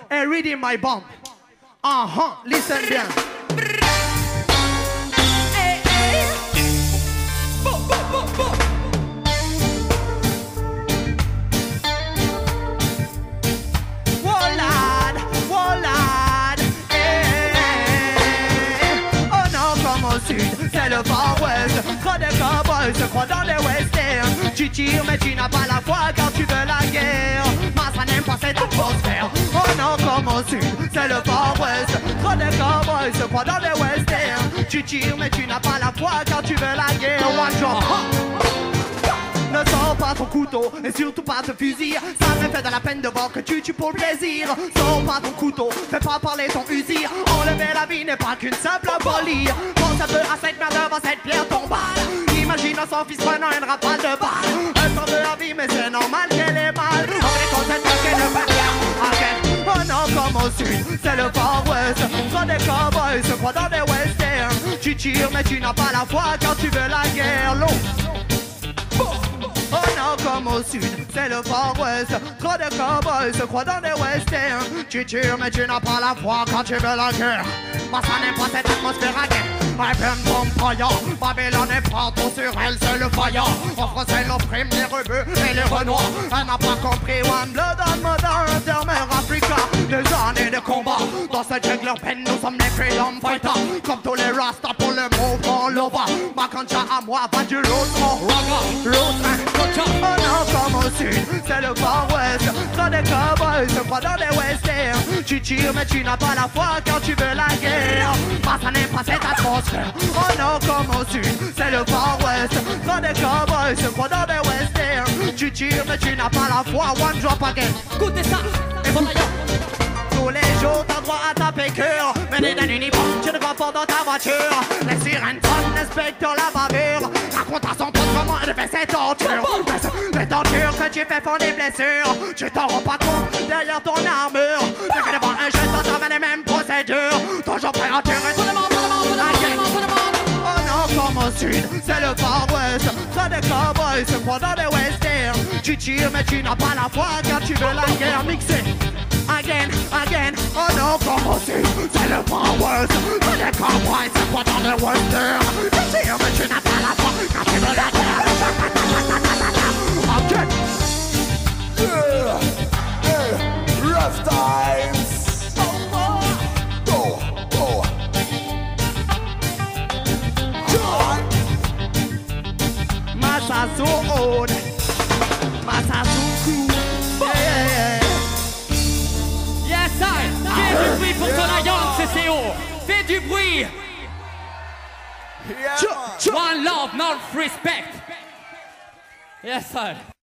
and reading my bomb. Listen bien. C'est le Far West, trop de cowboys se croient dans les westerns. Tu tires mais tu n'as pas la foi car tu veux la guerre. Massa n'aime pas cette atmosphère. Oh non, comme au sud, c'est le Far West. Trop de cowboys se croient dans les westerns. Tu tires mais tu n'as pas la foi car tu veux la guerre. One drop. Ne sors pas ton couteau et surtout pas ton fusil. Ça me fait de la peine de voir que tu tues pour le plaisir. Sors pas ton couteau, fais pas parler ton fusil. Enlever la vie n'est pas qu'une simple abolie. Pense un peu à cette merde devant cette pierre tombale. Imagine son fils prenant une rafale de balles. Elle sort de la vie mais c'est normal qu'elle est mal. On est content qu'elle ne va rien. Oh non, comme au sud, c'est le Far West. Trop des cowboys se croient dans des westerns. Tu tires mais tu n'as pas la foi quand tu veux la guerre. Oh non, comme au sud, c'est le Far West. Trop de cowboys se croient dans des westerns. Tu tires mais tu n'as pas la foi quand tu veux la guerre. Moi ça n'est pas cette atmosphère à guerre. Même ton paillant, Babylone est partout sur elle, c'est le faillant. En français l'opprime, les rebeux et les renois. Elle n'a pas compris One Blood on Modern Termer Africa. Des années de combat, dans cette jungle urbaine nous sommes les freedom fighters. Comme tous les rastas pour le mouvement Lova. Ma cancha à moi va du l'autre raga. Oh non, comme au sud, c'est le Far West. Trop de cowboys se croient dans des westerns. Tu tires mais tu n'as pas la foi quand tu veux la guerre. Bah ça n'est pas cette atmosphère. Oh non, comme au sud, c'est le Far West. Trop de cowboys se croient dans des westerns. Tu tires mais tu n'as pas la foi. One drop again. Écoutez ça, et bon d'ailleurs. Tous les jours t'as droit à taper cœur. Mené d'un uniforme, tu ne vas pas dans ta voiture. Les sirènes sonnent, l'inspecteur la bavure. Raconte à son pote comment elle fait ses tortures. Les tortures que tu fais font des blessures. Tu t'en rends pas compte derrière ton armure. Tu fais devant un jeune, t'en les mêmes procédures. Toujours prêt à tirer tout le monde. Oh non, comme au sud, c'est le Far West. Trop de cowboys se croient dans des westerns. Tu tires mais tu n'as pas la foi car tu veux la guerre mixée. Again, oh non, comme au sud, c'est le Far West. Trop de cowboys se croient dans des westerns. Tu tires mais tu n'as pas la foi car tu veux la guerre. Again. Rough times. Massa so old, Massa so cool. Yes, I. Fais du bruit pour ton alliance, CCO. Fais du bruit. Yeah, One love, non respect. Yes, sir.